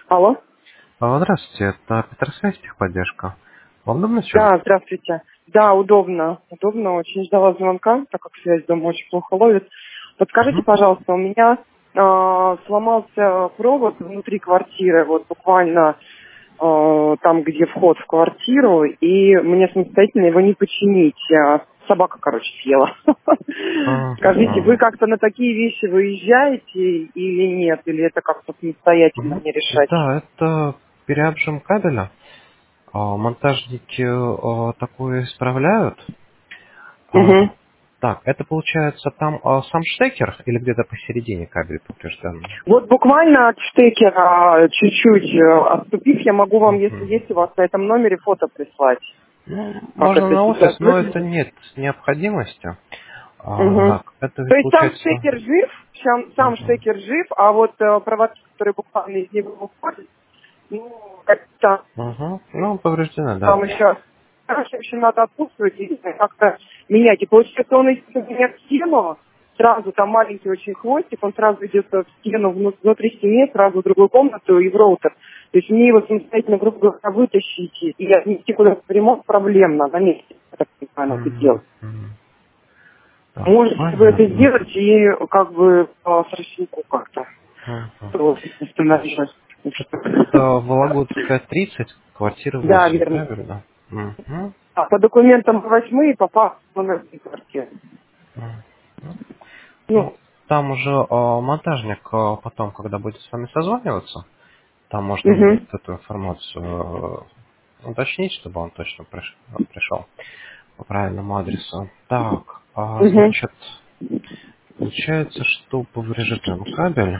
Алло? Здравствуйте, это Петросвязь, техподдержка. Вам удобно сейчас? Да, здравствуйте. Да, удобно. Удобно. Очень ждала звонка, так как связь дома очень плохо ловит. Подскажите, Мгм. пожалуйста, у меня сломался провод внутри квартиры, вот буквально там, где вход в квартиру, и мне самостоятельно его не починить. Собака, короче, съела. Скажите, вы Мгм. как-то на такие вещи выезжаете или нет? Или это как-то самостоятельно Мгм. мне решать? Да, это переобжим кабеля. Монтажники такое исправляют. А, Угу. Так, это получается там сам штекер или где-то посередине кабель поврежден? Вот буквально от штекера чуть-чуть отступив, я могу вам, если Мгм. есть у вас на этом номере, фото прислать, Ну, как можно это на сейчас офис, но это выглядит. нет необходимости. Мгм. Так, это То ведь есть сам получается... штекер жив, сам Мгм. штекер жив, а вот проводки, которые буквально из него выходят, ну, как-то Мгм. Ну, повреждена, да. там еще, короче, в общем, надо отпутствовать и как-то менять. И получается, он идет у меня в стену, сразу там маленький очень хвостик, он сразу идет в стену, внутри стены, сразу в другую комнату и в роутер. То есть мне его самостоятельно, грубо говоря, вытащить и отнести куда-то в ремонт проблемно на месте. Я так понимаю, надо Мгм. делать. Мгм. Так, Можете вы это понятно. сделать и как бы по срочнику как-то Мгм. установить. Это Вологодская 30, квартира Да, 8, верно. правильно? Мгм. А по документам 8 и по паспорту номер квартиры. Мгм. Ну, Ну, там уже монтажник потом, когда будет с вами созваниваться, там можно угу. будет эту информацию уточнить, чтобы он точно пришел по правильному адресу. Так, Угу. значит, получается, что поврежден кабель.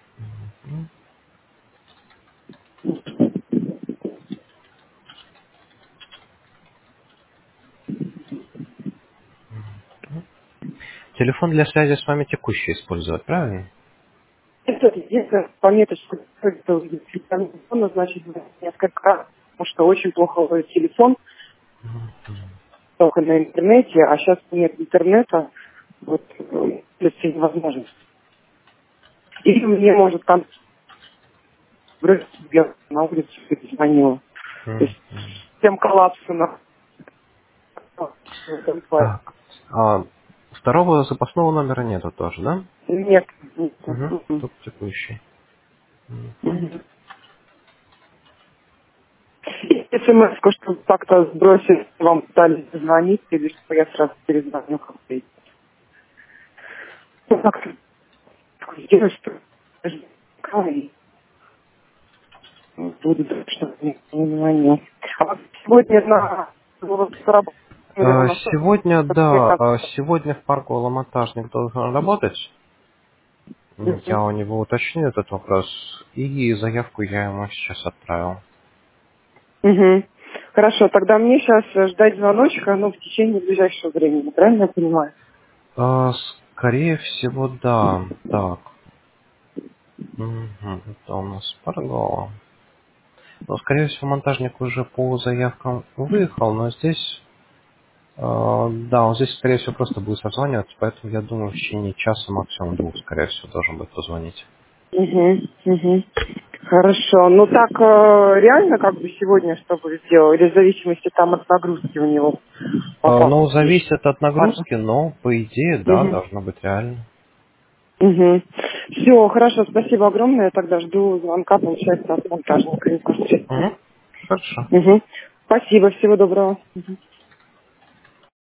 Телефон для связи с вами текущий использовать, правильно? Если пометить, что это телефон, значит, несколько раз, потому что очень плохо ловит телефон, только на интернете, а сейчас нет интернета, вот, это невозможно. Или мне может там я на улице звонила. То Мгм. есть всем коллапсу на Так, второго запасного номера нету тоже, да? нет. Нет. Угу. Тут текущий. Мгм. Мгм. СМС-ку, чтобы как-то сбросить, вам пытались звонить, или что я сразу перезвоню, как бы. Ну, как-то сделать, что и буду, что не звоню. А вот сегодня на работе у нас Сегодня, да, как-то. сегодня в парку монтажник должен работать. Я у него уточню этот вопрос, и заявку я ему сейчас отправил. Угу. Хорошо, тогда мне сейчас ждать звоночка, ну, в течение ближайшего времени, правильно я понимаю? А, Скорее всего, да. Так. Это у нас Паргола. Но, скорее всего, монтажник уже по заявкам выехал, но здесь, да, он здесь, скорее всего, просто будет созваниваться, поэтому я думаю, в течение часа, максимум двух, скорее всего, должен будет позвонить. Угу, угу. Хорошо. Ну так реально как бы сегодня что бы сделал? Или в зависимости там от нагрузки у него попал? Ну, зависит от нагрузки, но, по идее, да, Угу. должно быть реально. Угу. Все, хорошо, спасибо огромное. Я тогда жду звонка, получается, от монтажника непосредственно. Угу. Хорошо. Угу. Спасибо, всего доброго.